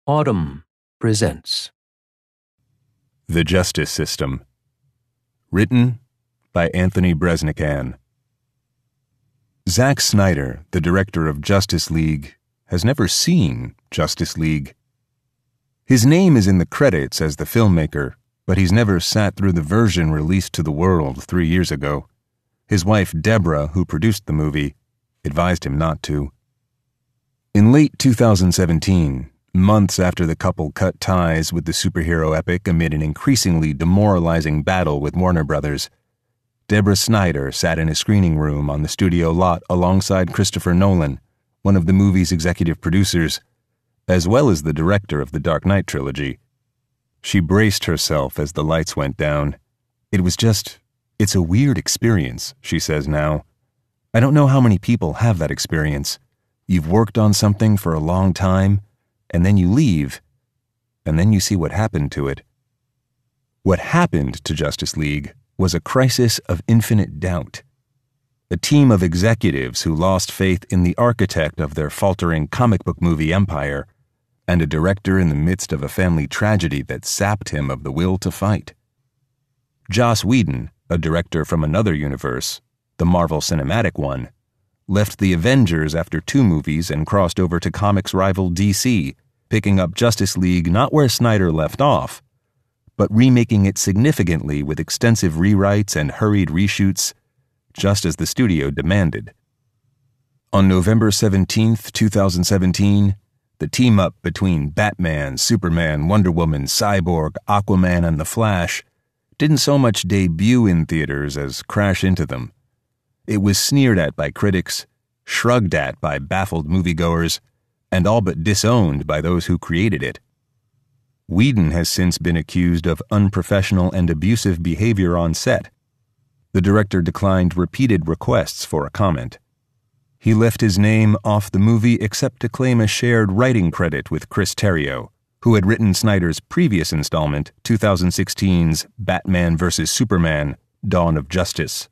Autumn presents The Justice System. Written by Anthony Breznican. Zack Snyder, the director of Justice League, has never seen Justice League. His name is in the credits as the filmmaker, but he's never sat through the version released to the world 3 years ago. His wife, Deborah, who produced the movie, advised him not to. In late 2017, months after the couple cut ties with the superhero epic amid an increasingly demoralizing battle with Warner Brothers, Deborah Snyder sat in a screening room on the studio lot alongside Christopher Nolan, one of the movie's executive producers, as well as the director of the Dark Knight trilogy. She braced herself as the lights went down. It's a weird experience, she says now. I don't know how many people have that experience. You've worked on something for a long time, and then you leave, and then you see what happened to it. What happened to Justice League was a crisis of infinite doubt. A team of executives who lost faith in the architect of their faltering comic book movie empire, and a director in the midst of a family tragedy that sapped him of the will to fight. Joss Whedon, a director from another universe, the Marvel Cinematic one, left the Avengers after 2 movies and crossed over to comics rival DC, picking up Justice League not where Snyder left off, but remaking it significantly with extensive rewrites and hurried reshoots, just as the studio demanded. On November 17, 2017, the team-up between Batman, Superman, Wonder Woman, Cyborg, Aquaman, and The Flash didn't so much debut in theaters as crash into them. It was sneered at by critics, shrugged at by baffled moviegoers, and all but disowned by those who created it. Whedon has since been accused of unprofessional and abusive behavior on set. The director declined repeated requests for a comment. He left his name off the movie except to claim a shared writing credit with Chris Terrio, who had written Snyder's previous installment, 2016's Batman vs. Superman: Dawn of Justice.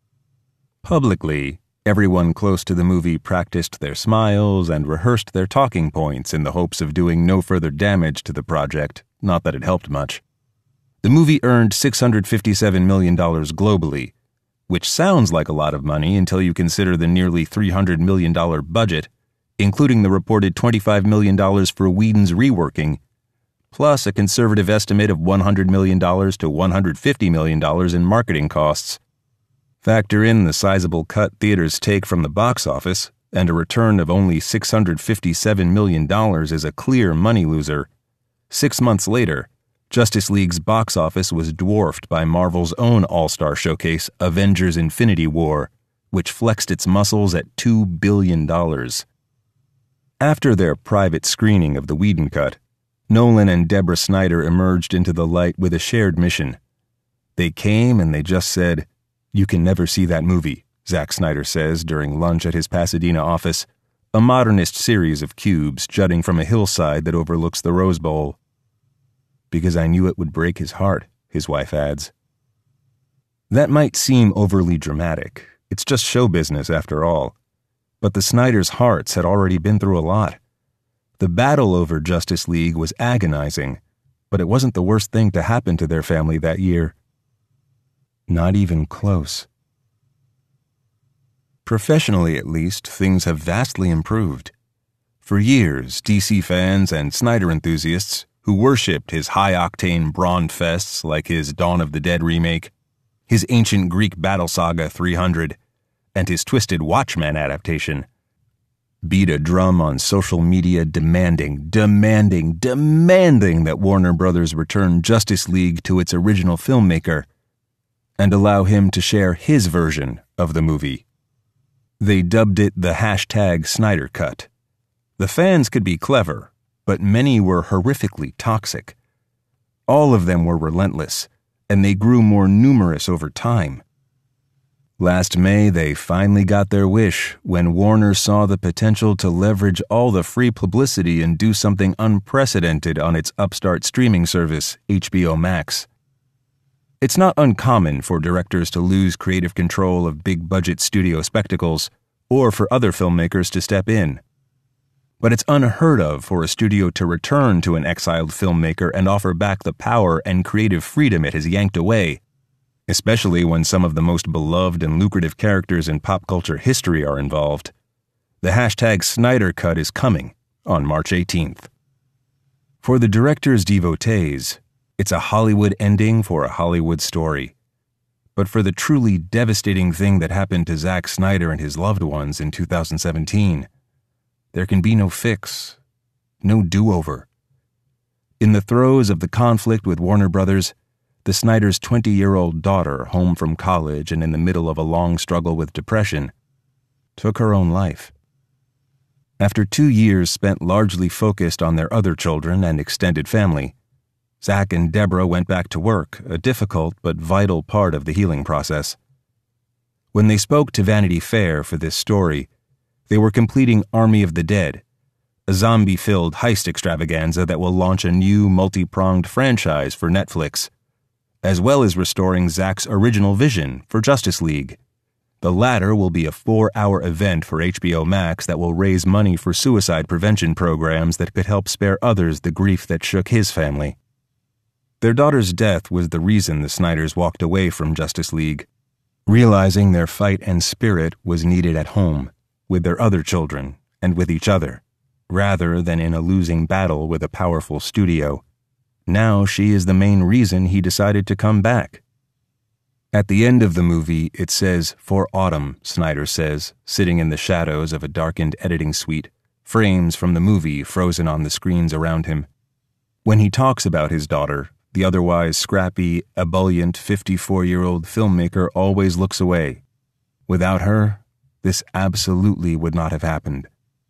Publicly, everyone close to the movie practiced their smiles and rehearsed their talking points in the hopes of doing no further damage to the project, not that it helped much. The movie earned $657 million globally, which sounds like a lot of money until you consider the nearly $300 million budget, including the reported $25 million for Whedon's reworking, plus a conservative estimate of $100 million to $150 million in marketing costs. Factor in the sizable cut theaters take from the box office, and a return of only $657 million is a clear money loser. 6 months later, Justice League's box office was dwarfed by Marvel's own all-star showcase, Avengers: Infinity War, which flexed its muscles at $2 billion. After their private screening of the Whedon cut, Nolan and Deborah Snyder emerged into the light with a shared mission. They came and they just said, "You can never see that movie," Zack Snyder says during lunch at his Pasadena office, a modernist series of cubes jutting from a hillside that overlooks the Rose Bowl. "Because I knew it would break his heart," his wife adds. That might seem overly dramatic. It's just show business after all. But the Snyders' hearts had already been through a lot. The battle over Justice League was agonizing, but it wasn't the worst thing to happen to their family that year. Not even close. Professionally, at least, things have vastly improved. For years, DC fans and Snyder enthusiasts, who worshipped his high-octane brawn fests like his Dawn of the Dead remake, his ancient Greek battle saga 300, and his twisted Watchmen adaptation, beat a drum on social media demanding that Warner Brothers return Justice League to its original filmmaker and allow him to share his version of the movie. They dubbed it the #Snyder Cut. The fans could be clever, but many were horrifically toxic. All of them were relentless, and they grew more numerous over time. Last May, they finally got their wish when Warner saw the potential to leverage all the free publicity and do something unprecedented on its upstart streaming service, HBO Max. It's not uncommon for directors to lose creative control of big-budget studio spectacles, or for other filmmakers to step in. But it's unheard of for a studio to return to an exiled filmmaker and offer back the power and creative freedom it has yanked away, especially when some of the most beloved and lucrative characters in pop culture history are involved. The hashtag Snyder Cut is coming on March 18th. For the director's devotees, it's a Hollywood ending for a Hollywood story. But for the truly devastating thing that happened to Zack Snyder and his loved ones in 2017, there can be no fix, no do-over. In the throes of the conflict with Warner Brothers, the Snyders' 20-year-old daughter, home from college and in the middle of a long struggle with depression, took her own life. After 2 years spent largely focused on their other children and extended family, Zack and Deborah went back to work, a difficult but vital part of the healing process. When they spoke to Vanity Fair for this story, they were completing Army of the Dead, a zombie-filled heist extravaganza that will launch a new multi-pronged franchise for Netflix, as well as restoring Zack's original vision for Justice League. The latter will be a 4-hour event for HBO Max that will raise money for suicide prevention programs that could help spare others the grief that shook his family. Their daughter's death was the reason the Snyders walked away from Justice League, realizing their fight and spirit was needed at home, with their other children, and with each other, rather than in a losing battle with a powerful studio. Now she is the main reason he decided to come back. At the end of the movie, it says, "For Autumn," Snyder says, sitting in the shadows of a darkened editing suite, frames from the movie frozen on the screens around him. When he talks about his daughter, the otherwise scrappy, ebullient 54-year-old filmmaker always looks away. Without her, this absolutely would not have happened.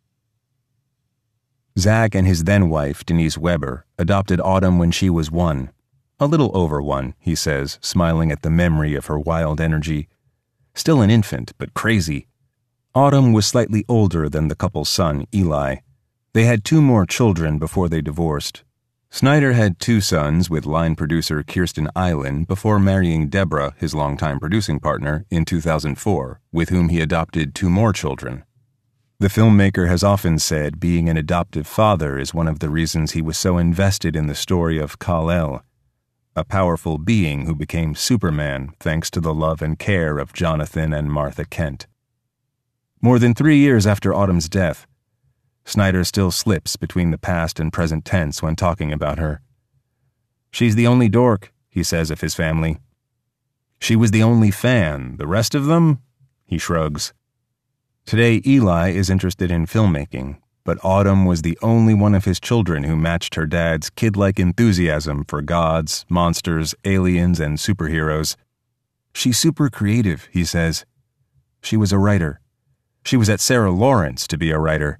Zack and his then-wife, Denise Weber, adopted Autumn when she was 1. A little over 1, he says, smiling at the memory of her wild energy. Still an infant, but crazy. Autumn was slightly older than the couple's son, Eli. They had 2 more children before they divorced. Snyder had 2 sons with line producer Kirsten Eilen before marrying Deborah, his longtime producing partner, in 2004, with whom he adopted 2 more children. The filmmaker has often said being an adoptive father is one of the reasons he was so invested in the story of Kal-El, a powerful being who became Superman thanks to the love and care of Jonathan and Martha Kent. More than 3 years after Autumn's death, Snyder still slips between the past and present tense when talking about her. "She's the only dork," he says of his family. "She was the only fan. The rest of them?" He shrugs. Today, Eli is interested in filmmaking, but Autumn was the only one of his children who matched her dad's kid-like enthusiasm for gods, monsters, aliens, and superheroes. "She's super creative," he says. "She was a writer. She was at Sarah Lawrence to be a writer."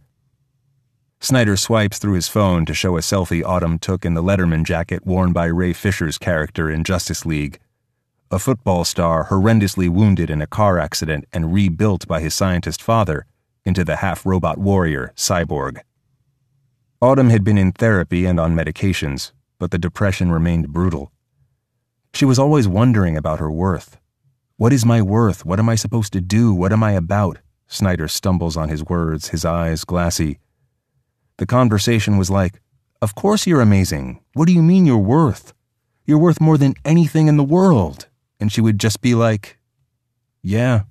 Snyder swipes through his phone to show a selfie Autumn took in the Letterman jacket worn by Ray Fisher's character in Justice League, a football star horrendously wounded in a car accident and rebuilt by his scientist father into the half-robot warrior, Cyborg. Autumn had been in therapy and on medications, but the depression remained brutal. She was always wondering about her worth. "What is my worth? What am I supposed to do? What am I about?" Snyder stumbles on his words, his eyes glassy. The conversation was like, "Of course you're amazing. What do you mean you're worth? You're worth more than anything in the world." And she would just be like, "Yeah."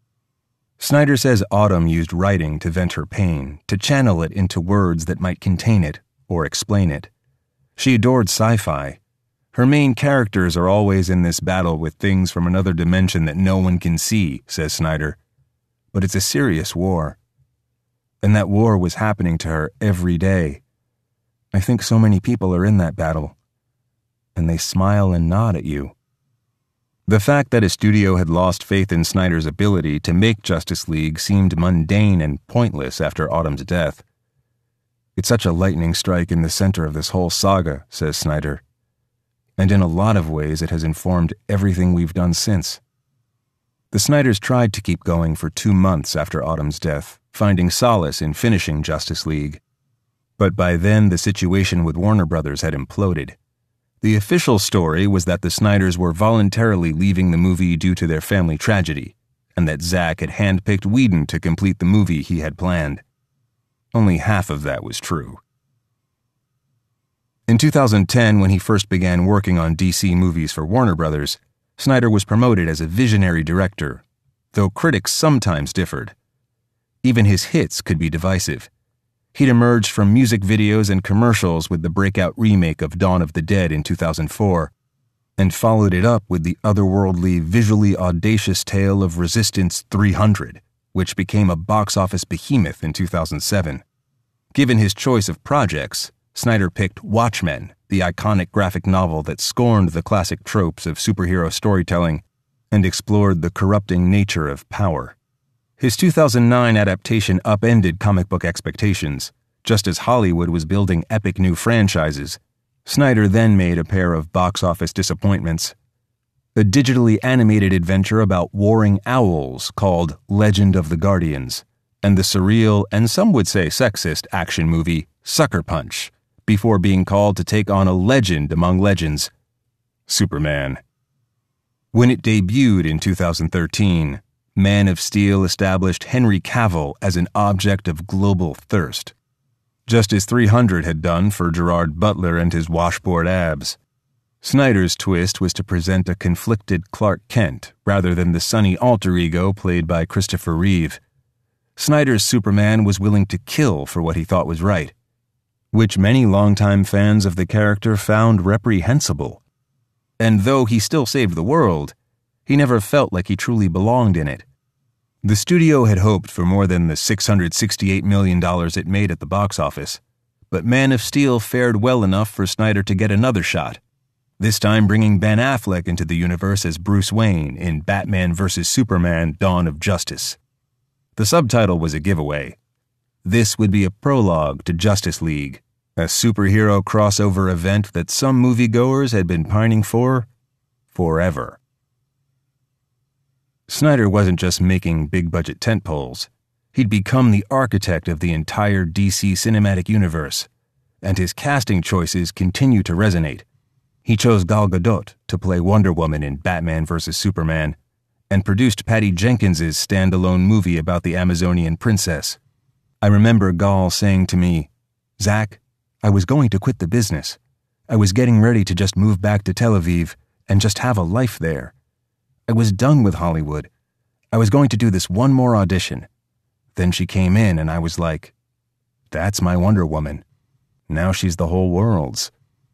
Snyder says Autumn used writing to vent her pain, to channel it into words that might contain it or explain it. She adored sci-fi. Her main characters are always in this battle with things from another dimension that no one can see, says Snyder. But it's a serious war. And that war was happening to her every day. I think so many people are in that battle. And they smile and nod at you. The fact that a studio had lost faith in Snyder's ability to make Justice League seemed mundane and pointless after Autumn's death. It's such a lightning strike in the center of this whole saga, says Snyder. And in a lot of ways it has informed everything we've done since. The Snyders tried to keep going for 2 months after Autumn's death, finding solace in finishing Justice League. But by then the situation with Warner Brothers had imploded. The official story was that the Snyders were voluntarily leaving the movie due to their family tragedy, and that Zack had handpicked Whedon to complete the movie he had planned. Only half of that was true. In 2010, when he first began working on DC movies for Warner Brothers, Snyder was promoted as a visionary director, though critics sometimes differed. Even his hits could be divisive. He'd emerged from music videos and commercials with the breakout remake of Dawn of the Dead in 2004, and followed it up with the otherworldly, visually audacious tale of Resistance 300, which became a box office behemoth in 2007. Given his choice of projects, Snyder picked Watchmen, the iconic graphic novel that scorned the classic tropes of superhero storytelling and explored the corrupting nature of power. His 2009 adaptation upended comic book expectations. Just as Hollywood was building epic new franchises, Snyder then made a pair of box office disappointments. A digitally animated adventure about warring owls called Legend of the Guardians, and the surreal and some would say sexist action movie Sucker Punch, before being called to take on a legend among legends, Superman. When it debuted in 2013, Man of Steel established Henry Cavill as an object of global thirst, just as 300 had done for Gerard Butler and his washboard abs. Snyder's twist was to present a conflicted Clark Kent rather than the sunny alter ego played by Christopher Reeve. Snyder's Superman was willing to kill for what he thought was right, which many longtime fans of the character found reprehensible. And though he still saved the world, he never felt like he truly belonged in it. The studio had hoped for more than the $668 million it made at the box office, but Man of Steel fared well enough for Snyder to get another shot, this time bringing Ben Affleck into the universe as Bruce Wayne in Batman vs. Superman: Dawn of Justice. The subtitle was a giveaway. This would be a prologue to Justice League, a superhero crossover event that some moviegoers had been pining for forever. Snyder wasn't just making big-budget tentpoles. He'd become the architect of the entire DC cinematic universe, and his casting choices continue to resonate. He chose Gal Gadot to play Wonder Woman in Batman vs. Superman, and produced Patty Jenkins' standalone movie about the Amazonian princess. I remember Gal saying to me, "Zach, I was going to quit the business. I was getting ready to just move back to Tel Aviv and just have a life there. I was done with Hollywood. I was going to do this one more audition." Then she came in and I was like, that's my Wonder Woman. Now she's the whole world's.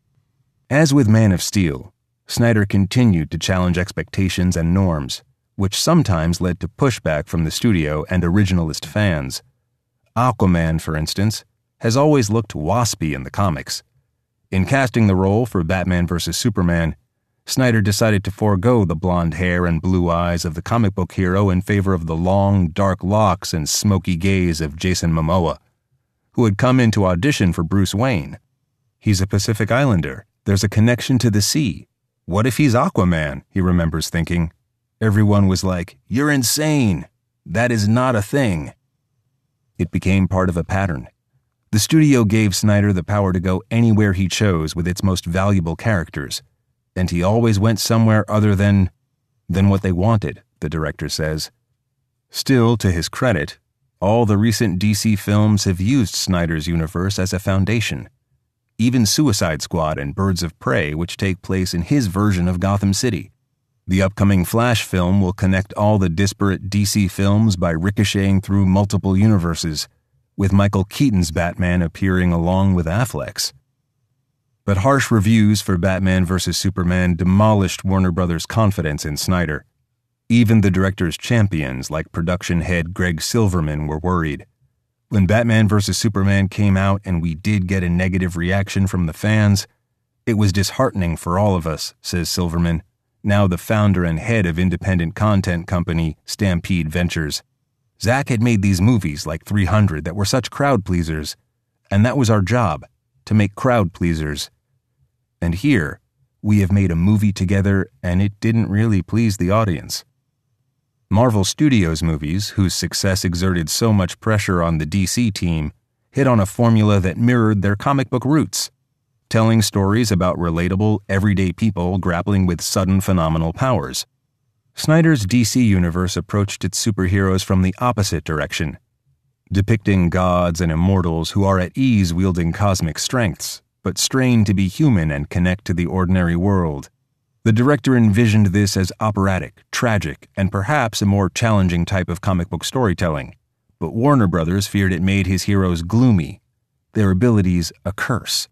As with Man of Steel, Snyder continued to challenge expectations and norms, which sometimes led to pushback from the studio and originalist fans. Aquaman, for instance, has always looked waspy in the comics. In casting the role for Batman vs. Superman, Snyder decided to forego the blonde hair and blue eyes of the comic book hero in favor of the long, dark locks and smoky gaze of Jason Momoa, who had come in to audition for Bruce Wayne. He's a Pacific Islander. There's a connection to the sea. What if he's Aquaman? He remembers thinking. Everyone was like, "You're insane. That is not a thing." It became part of a pattern. The studio gave Snyder the power to go anywhere he chose with its most valuable characters, and he always went somewhere other than what they wanted, the director says. Still, to his credit, all the recent DC films have used Snyder's universe as a foundation. Even Suicide Squad and Birds of Prey, which take place in his version of Gotham City. The upcoming Flash film will connect all the disparate DC films by ricocheting through multiple universes, with Michael Keaton's Batman appearing along with Affleck's. But harsh reviews for Batman vs. Superman demolished Warner Brothers' confidence in Snyder. Even the director's champions, like production head Greg Silverman, were worried. When Batman vs. Superman came out and we did get a negative reaction from the fans, it was disheartening for all of us, says Silverman, now the founder and head of independent content company Stampede Ventures. Zach had made these movies like 300 that were such crowd pleasers, and that was our job, to make crowd pleasers. And here, we have made a movie together and it didn't really please the audience. Marvel Studios movies, whose success exerted so much pressure on the DC team, hit on a formula that mirrored their comic book roots, telling stories about relatable, everyday people grappling with sudden phenomenal powers. Snyder's DC universe approached its superheroes from the opposite direction. depicting gods and immortals who are at ease wielding cosmic strengths, but strain to be human and connect to the ordinary world. The director envisioned this as operatic, tragic, and perhaps a more challenging type of comic book storytelling, but Warner Brothers feared it made his heroes gloomy, their abilities a curse.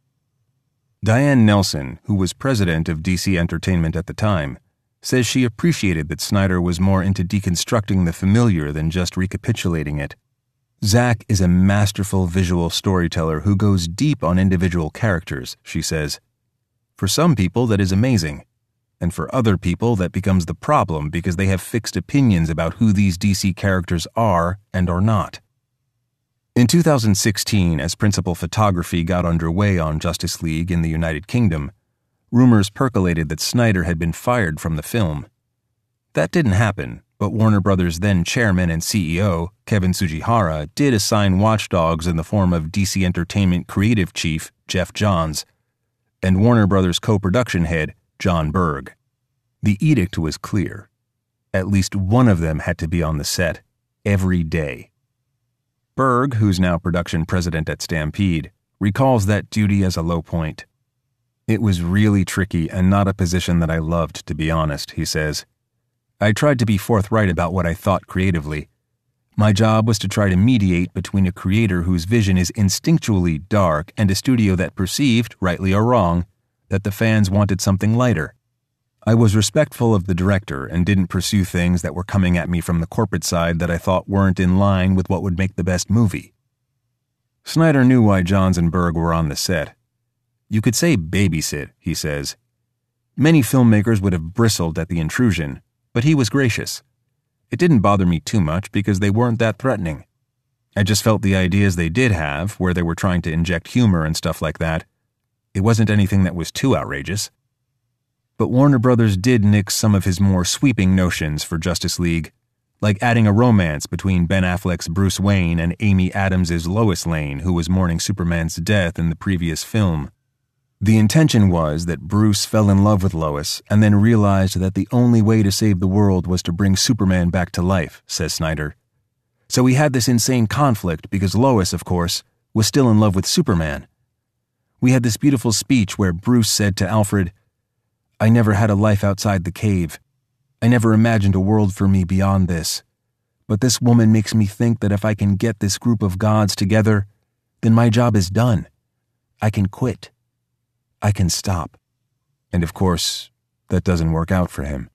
Diane Nelson, who was president of DC Entertainment at the time, says she appreciated that Snyder was more into deconstructing the familiar than just recapitulating it. Zack is a masterful visual storyteller who goes deep on individual characters, she says. For some people, that is amazing. And for other people, that becomes the problem because they have fixed opinions about who these DC characters are and are not. In 2016, as principal photography got underway on Justice League in the United Kingdom, rumors percolated that Snyder had been fired from the film. That didn't happen, but Warner Brothers' then chairman and CEO, Kevin Tsujihara, did assign watchdogs in the form of DC Entertainment creative chief Geoff Johns and Warner Brothers co-production head Jon Berg. The edict was clear. At least one of them had to be on the set every day. Berg, who's now production president at Stampede, recalls that duty as a low point. It was really tricky and not a position that I loved, to be honest, he says. I tried to be forthright about what I thought creatively. My job was to try to mediate between a creator whose vision is instinctually dark and a studio that perceived, rightly or wrong, that the fans wanted something lighter. I was respectful of the director and didn't pursue things that were coming at me from the corporate side that I thought weren't in line with what would make the best movie. Snyder knew why Johns and Berg were on the set. You could say babysit, he says. Many filmmakers would have bristled at the intrusion, but he was gracious. It didn't bother me too much because they weren't that threatening. I just felt the ideas they did have, where they were trying to inject humor and stuff like that, it wasn't anything that was too outrageous. But Warner Brothers did nix some of his more sweeping notions for Justice League, like adding a romance between Ben Affleck's Bruce Wayne and Amy Adams' Lois Lane, who was mourning Superman's death in the previous film. The intention was that Bruce fell in love with Lois and then realized that the only way to save the world was to bring Superman back to life, says Snyder. So he had this insane conflict because Lois, of course, was still in love with Superman. We had this beautiful speech where Bruce said to Alfred, "I never had a life outside the cave. I never imagined a world for me beyond this. But this woman makes me think that if I can get this group of gods together, then my job is done. I can quit. I can stop." And of course, that doesn't work out for him.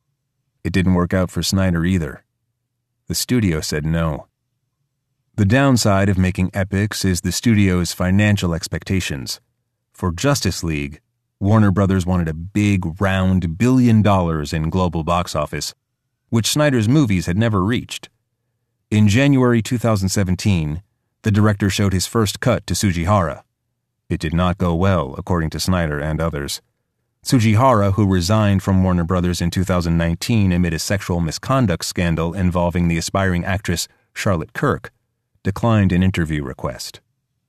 It didn't work out for Snyder either. The studio said no. The downside of making epics is the studio's financial expectations. For Justice League, Warner Brothers wanted a big, round $1 billion in global box office, which Snyder's movies had never reached. In January 2017, the director showed his first cut to Tsujihara. It did not go well, according to Snyder and others. Tsujihara, who resigned from Warner Brothers in 2019 amid a sexual misconduct scandal involving the aspiring actress Charlotte Kirk, declined an interview request.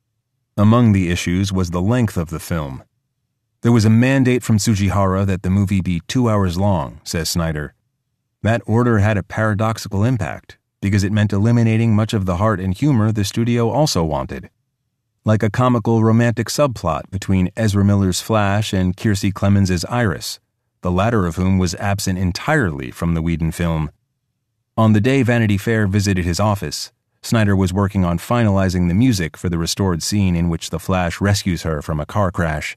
Among the issues was the length of the film. There was a mandate from Tsujihara that the movie be 2 hours long, says Snyder. That order had a paradoxical impact, because it meant eliminating much of the heart and humor the studio also wanted. Like a comical romantic subplot between Ezra Miller's Flash and Kiersey Clemons' Iris, the latter of whom was absent entirely from the Whedon film. On the day Vanity Fair visited his office, Snyder was working on finalizing the music for the restored scene in which the Flash rescues her from a car crash.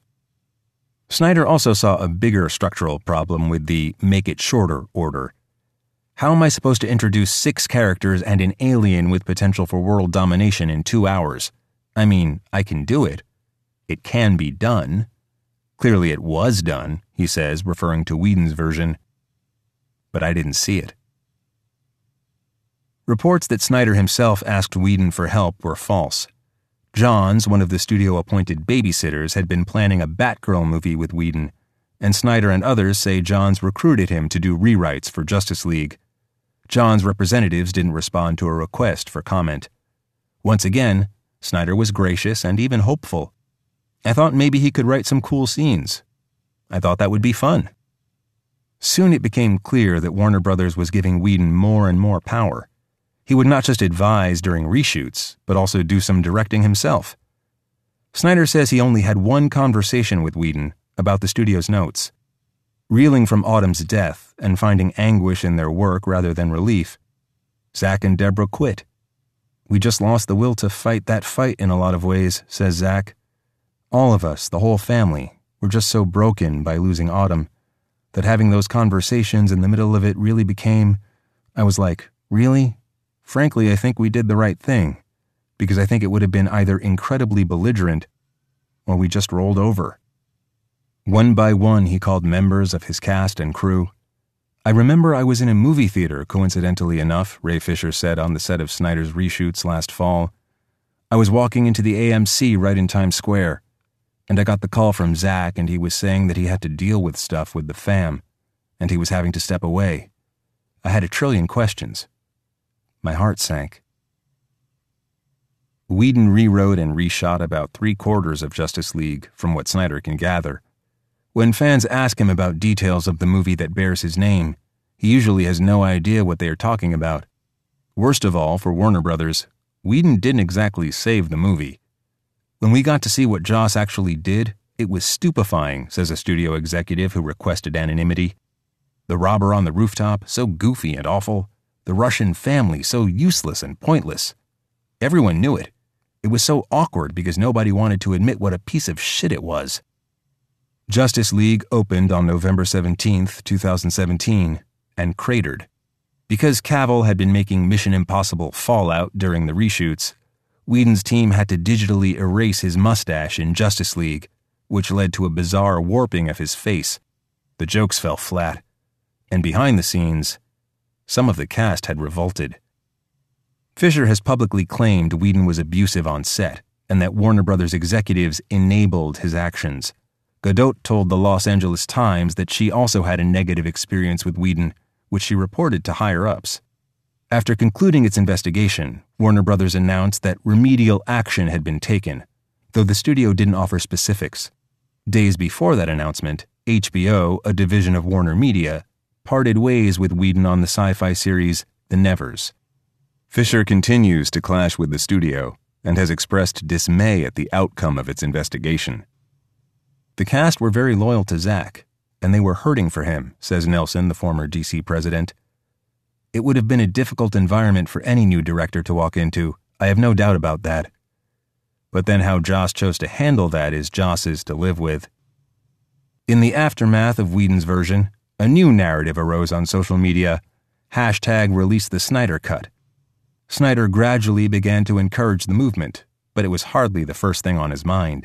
Snyder also saw a bigger structural problem with the make it shorter order. How am I supposed to introduce 6 characters and an alien with potential for world domination in 2 hours? I mean, I can do it. It can be done. Clearly it was done, he says, referring to Whedon's version. But I didn't see it. Reports that Snyder himself asked Whedon for help were false. Johns, one of the studio-appointed babysitters, had been planning a Batgirl movie with Whedon, and Snyder and others say Johns recruited him to do rewrites for Justice League. Johns' representatives didn't respond to a request for comment. Once again, Snyder was gracious and even hopeful. I thought maybe he could write some cool scenes. I thought that would be fun. Soon it became clear that Warner Brothers was giving Whedon more and more power. He would not just advise during reshoots, but also do some directing himself. Snyder says he only had one conversation with Whedon about the studio's notes. Reeling from Autumn's death and finding anguish in their work rather than relief, Zack and Deborah quit. "We just lost the will to fight that fight in a lot of ways," says Zack. "All of us, the whole family, were just so broken by losing Autumn that having those conversations in the middle of it really became, I was like, really? Frankly, I think we did the right thing, because I think it would have been either incredibly belligerent or we just rolled over." One by one, he called members of his cast and crew. "I remember I was in a movie theater, coincidentally enough," Ray Fisher said on the set of Snyder's reshoots last fall. "I was walking into the AMC right in Times Square, and I got the call from Zack, and he was saying that he had to deal with stuff with the fam, and he was having to step away. I had a trillion questions. My heart sank." Whedon rewrote and reshot about 3/4 of Justice League, from what Snyder can gather. When fans ask him about details of the movie that bears his name, he usually has no idea what they are talking about. Worst of all, for Warner Brothers, Whedon didn't exactly save the movie. "When we got to see what Joss actually did, it was stupefying," says a studio executive who requested anonymity. "The robber on the rooftop, so goofy and awful. The Russian family, so useless and pointless. Everyone knew it. It was so awkward because nobody wanted to admit what a piece of shit it was." Justice League opened on November 17th, 2017, and cratered. Because Cavill had been making Mission Impossible Fallout during the reshoots, Whedon's team had to digitally erase his mustache in Justice League, which led to a bizarre warping of his face. The jokes fell flat. And behind the scenes, some of the cast had revolted. Fisher has publicly claimed Whedon was abusive on set, and that Warner Brothers executives enabled his actions. Godot told the Los Angeles Times that she also had a negative experience with Whedon, which she reported to higher-ups. After concluding its investigation, Warner Brothers announced that remedial action had been taken, though the studio didn't offer specifics. Days before that announcement, HBO, a division of Warner Media, parted ways with Whedon on the sci-fi series The Nevers. Fisher continues to clash with the studio and has expressed dismay at the outcome of its investigation. "The cast were very loyal to Zack, and they were hurting for him," says Nelson, the former DC president. "It would have been a difficult environment for any new director to walk into, I have no doubt about that. But then how Joss chose to handle that is Joss's to live with." In the aftermath of Whedon's version, a new narrative arose on social media, #release the Snyder Cut. Snyder gradually began to encourage the movement, but it was hardly the first thing on his mind.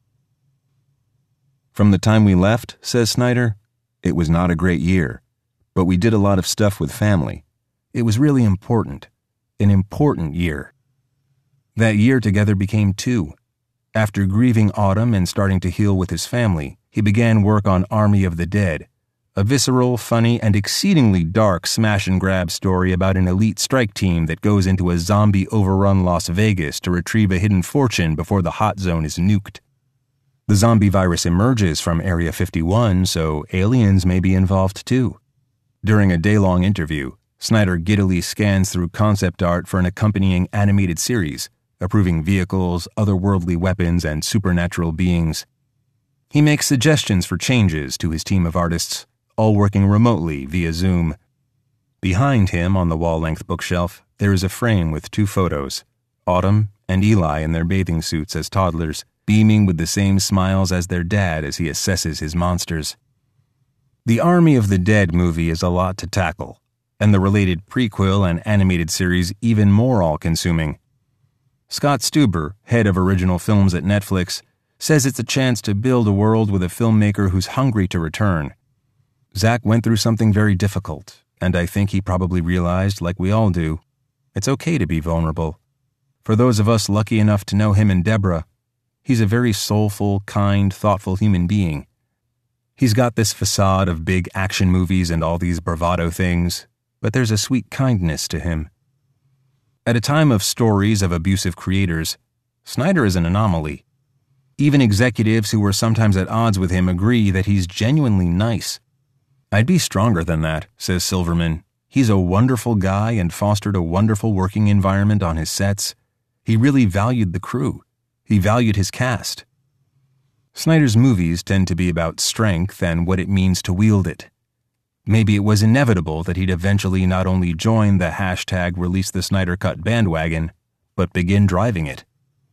"From the time we left," says Snyder, "it was not a great year, but we did a lot of stuff with family. It was really important. An important year. That year together became 2. After grieving Autumn and starting to heal with his family, he began work on Army of the Dead, a visceral, funny, and exceedingly dark smash-and-grab story about an elite strike team that goes into a zombie-overrun Las Vegas to retrieve a hidden fortune before the hot zone is nuked. The zombie virus emerges from Area 51, so aliens may be involved too." During a day-long interview, Snyder giddily scans through concept art for an accompanying animated series, approving vehicles, otherworldly weapons, and supernatural beings. He makes suggestions for changes to his team of artists, all working remotely via Zoom. Behind him, on the wall-length bookshelf, there is a frame with 2 photos, Autumn and Eli in their bathing suits as toddlers, beaming with the same smiles as their dad as he assesses his monsters. The Army of the Dead movie is a lot to tackle, and the related prequel and animated series even more all-consuming. Scott Stuber, head of original films at Netflix, says it's a chance to build a world with a filmmaker who's hungry to return. Zack went through something very difficult, and I think he probably realized, like we all do, it's okay to be vulnerable. For those of us lucky enough to know him and Deborah, he's a very soulful, kind, thoughtful human being. He's got this facade of big action movies and all these bravado things, but there's a sweet kindness to him. At a time of stories of abusive creators, Snyder is an anomaly. Even executives who were sometimes at odds with him agree that he's genuinely nice. "I'd be stronger than that," says Silverman. He's a wonderful guy and fostered a wonderful working environment on his sets. He really valued the crew. He valued his cast. Snyder's movies tend to be about strength and what it means to wield it. Maybe it was inevitable that he'd eventually not only join the hashtag Release the Snyder Cut bandwagon, but begin driving it.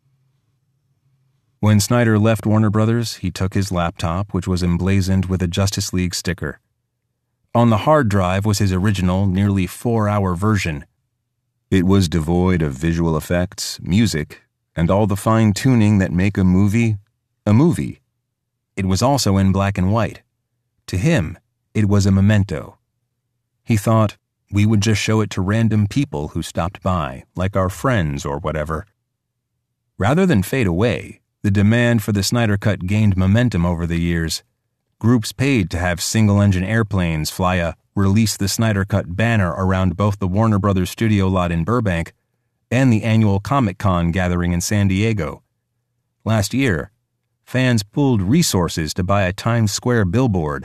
When Snyder left Warner Brothers, he took his laptop, which was emblazoned with a Justice League sticker. On the hard drive was his original, nearly 4-hour version. It was devoid of visual effects, music, and all the fine-tuning that make a movie a movie. It was also in black and white. To him, it was a memento. He thought, we would just show it to random people who stopped by, like our friends or whatever. Rather than fade away, the demand for the Snyder Cut gained momentum over the years. Groups paid to have single-engine airplanes fly a Release the Snyder Cut banner around both the Warner Brothers studio lot in Burbank and the annual Comic-Con gathering in San Diego. Last year, fans pooled resources to buy a Times Square billboard.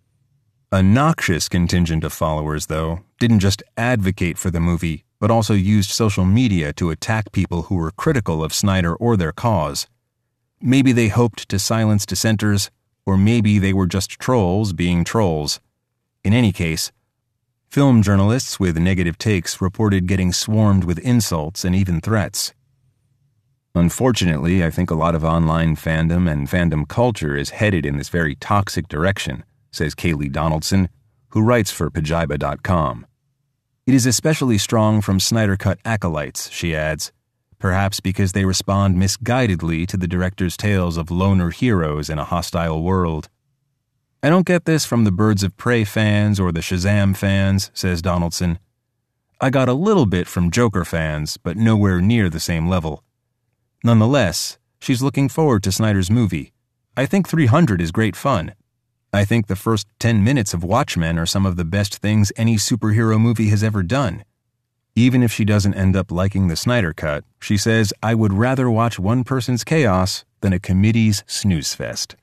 A noxious contingent of followers, though, didn't just advocate for the movie, but also used social media to attack people who were critical of Snyder or their cause. Maybe they hoped to silence dissenters, or maybe they were just trolls being trolls. In any case, film journalists with negative takes reported getting swarmed with insults and even threats. Unfortunately, I think a lot of online fandom and fandom culture is headed in this very toxic direction, says Kaylee Donaldson, who writes for Pajiba.com. It is especially strong from Snyder Cut acolytes, she adds, perhaps because they respond misguidedly to the director's tales of loner heroes in a hostile world. I don't get this from the Birds of Prey fans or the Shazam fans, says Donaldson. I got a little bit from Joker fans, but nowhere near the same level. Nonetheless, she's looking forward to Snyder's movie. I think 300 is great fun. I think the first 10 minutes of Watchmen are some of the best things any superhero movie has ever done. Even if she doesn't end up liking the Snyder Cut, she says, I would rather watch one person's chaos than a committee's snooze fest.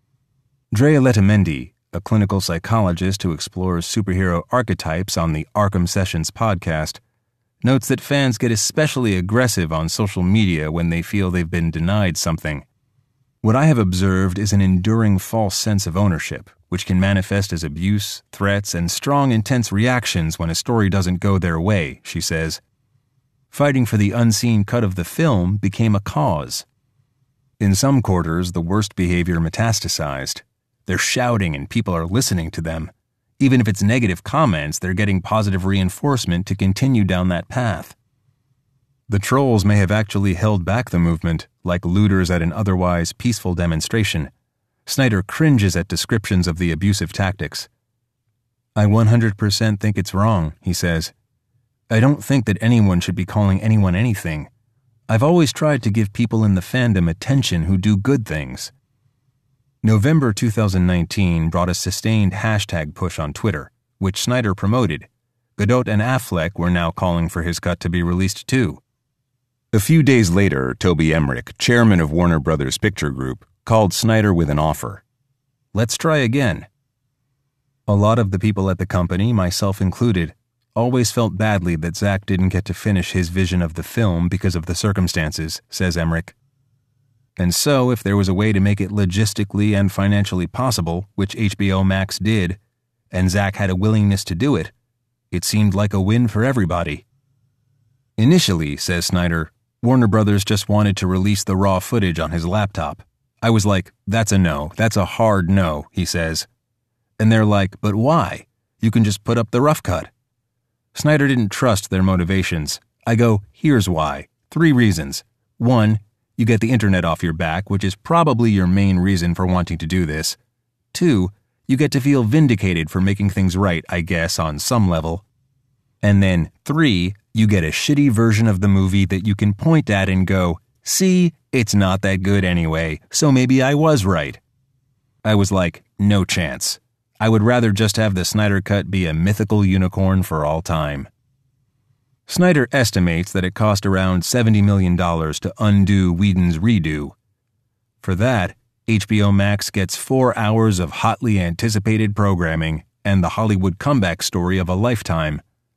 Drea Letamendi, a clinical psychologist who explores superhero archetypes on the Arkham Sessions podcast, notes that fans get especially aggressive on social media when they feel they've been denied something. What I have observed is an enduring false sense of ownership, which can manifest as abuse, threats, and strong, intense reactions when a story doesn't go their way, she says. Fighting for the unseen cut of the film became a cause. In some quarters, the worst behavior metastasized. They're shouting and people are listening to them. Even if it's negative comments, they're getting positive reinforcement to continue down that path. The trolls may have actually held back the movement, like looters at an otherwise peaceful demonstration. Snyder cringes at descriptions of the abusive tactics. I 100% think it's wrong, he says. I don't think that anyone should be calling anyone anything. I've always tried to give people in the fandom attention who do good things. November 2019 brought a sustained hashtag push on Twitter, which Snyder promoted. Gadot and Affleck were now calling for his cut to be released too. A few days later, Toby Emmerich, chairman of Warner Brothers Picture Group, called Snyder with an offer. Let's try again. A lot of the people at the company, myself included, always felt badly that Zack didn't get to finish his vision of the film because of the circumstances, says Emmerich. And so, if there was a way to make it logistically and financially possible, which HBO Max did, and Zack had a willingness to do it, it seemed like a win for everybody. Initially, says Snyder, Warner Brothers just wanted to release the raw footage on his laptop. I was like, that's a no, that's a hard no, he says. And they're like, but why? You can just put up the rough cut. Snyder didn't trust their motivations. I go, here's why. 3 reasons. 1, you get the internet off your back, which is probably your main reason for wanting to do this. 2, you get to feel vindicated for making things right, I guess, on some level. And then 3, you get a shitty version of the movie that you can point at and go, see, it's not that good anyway, so maybe I was right. I was like, no chance. I would rather just have the Snyder Cut be a mythical unicorn for all time. Snyder estimates that it cost around $70 million to undo Whedon's redo. For that, HBO Max gets 4 hours of hotly anticipated programming and the Hollywood comeback story of a lifetime,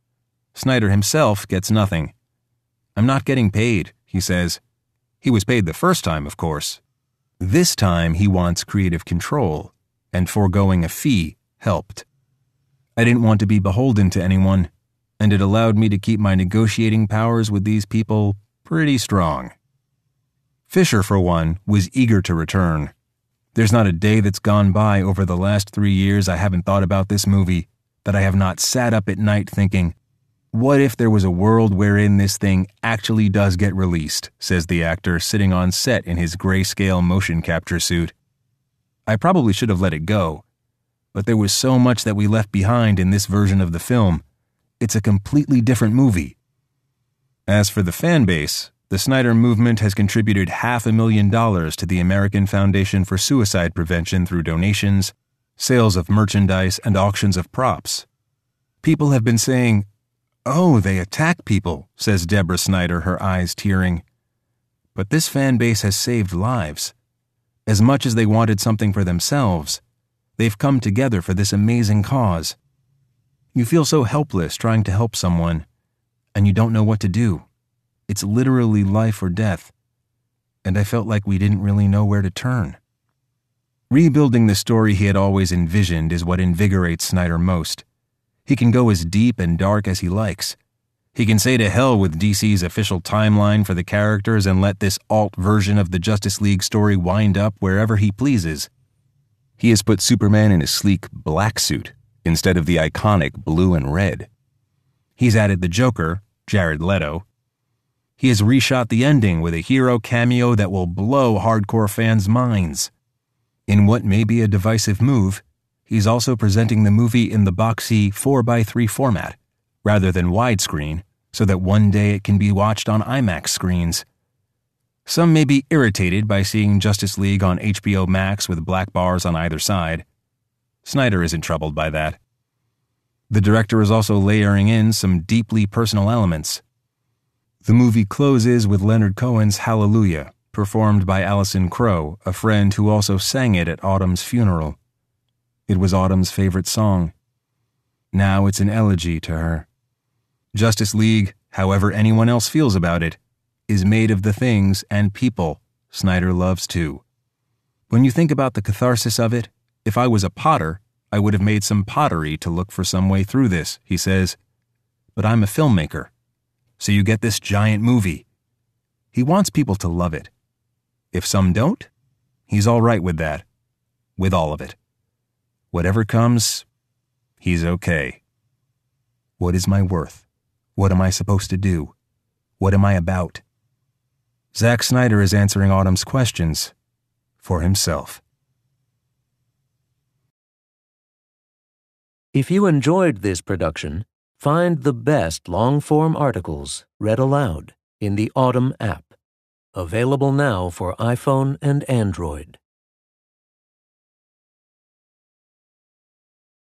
Snyder himself gets nothing. "I'm not getting paid," he says. He was paid the first time, of course. This time he wants creative control, and foregoing a fee helped. "I didn't want to be beholden to anyone, and it allowed me to keep my negotiating powers with these people pretty strong." Fisher, for one, was eager to return. "There's not a day that's gone by over the last 3 years I haven't thought about this movie, that I have not sat up at night thinking, what if there was a world wherein this thing actually does get released," says the actor sitting on set in his grayscale motion capture suit. "I probably should have let it go, but there was so much that we left behind in this version of the film. It's a completely different movie." As for the fan base, the Snyder movement has contributed $500,000 to the American Foundation for Suicide Prevention through donations, sales of merchandise, and auctions of props. People have been saying, "Oh, they attack people," says Deborah Snyder, her eyes tearing. But this fan base has saved lives. As much as they wanted something for themselves, they've come together for this amazing cause. You feel so helpless trying to help someone, and you don't know what to do. It's literally life or death, and I felt like we didn't really know where to turn. Rebuilding the story he had always envisioned is what invigorates Snyder most. He can go as deep and dark as he likes. He can say to hell with DC's official timeline for the characters and let this alt version of the Justice League story wind up wherever he pleases. He has put Superman in a sleek black suit instead of the iconic blue and red. He's added the Joker, Jared Leto. He has reshot the ending with a hero cameo that will blow hardcore fans' minds. In what may be a divisive move, he's also presenting the movie in the boxy 4:3 format, rather than widescreen, so that one day it can be watched on IMAX screens. Some may be irritated by seeing Justice League on HBO Max with black bars on either side. Snyder isn't troubled by that. The director is also layering in some deeply personal elements. The movie closes with Leonard Cohen's Hallelujah, performed by Alison Crowe, a friend who also sang it at Autumn's funeral. It was Autumn's favorite song. Now it's an elegy to her. Justice League, however anyone else feels about it, is made of the things and people Snyder loves too. When you think about the catharsis of it, if I was a potter, I would have made some pottery to look for some way through this, he says. But I'm a filmmaker. So you get this giant movie. He wants people to love it. If some don't, he's all right with that. With all of it. Whatever comes, he's okay. What is my worth? What am I supposed to do? What am I about? Zack Snyder is answering Autumn's questions for himself. If you enjoyed this production, find the best long-form articles read aloud in the Autumn app, available now for iPhone and Android.